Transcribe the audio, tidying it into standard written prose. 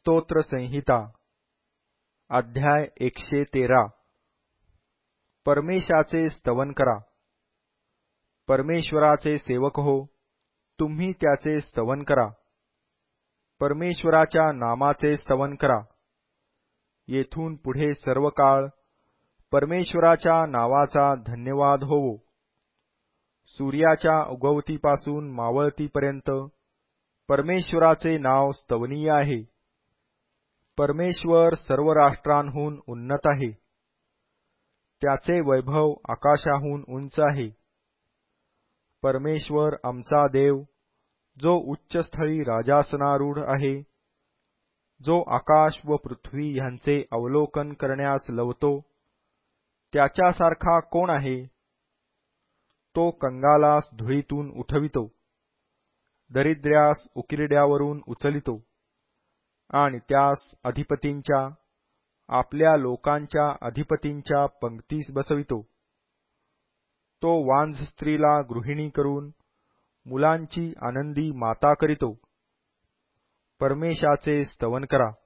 स्तोत्र संहिता अध्याय 113 परमेशाचे स्तवन करा. परमेश्वराचे सेवक हो, तुम्ही त्याचे स्तवन करा. परमेश्वराच्या नामाचे स्तवन करा. येथून पुढे सर्व काळ परमेश्वराच्या नावाचा धन्यवाद होवो. सूर्याच्या उगवतीपासून मावळतीपर्यंत परमेश्वराचे नाव स्तवनीय आहे. परमेश्वर सर्व राष्ट्रांहून उन्नत आहे. त्याचे वैभव आकाशाहून उंच आहे. परमेश्वर आमचा देव, जो उच्चस्थळी राजासनारूढ आहे, जो आकाश व पृथ्वी ह्यांचे अवलोकन करण्यास लवतो, त्याच्यासारखा कोण आहे? तो कंगालास धुळीतून उठवितो, दरिद्र्यास उकिरड्यावरून उचलितो, आणि त्यास अधिपतींच्या, आपल्या लोकांच्या अधिपतींच्या पंक्तीस बसवितो. तो वांझ स्त्रीला गृहिणी करून मुलांची आनंदी माता करीतो. परमेशाचे स्तवन करा.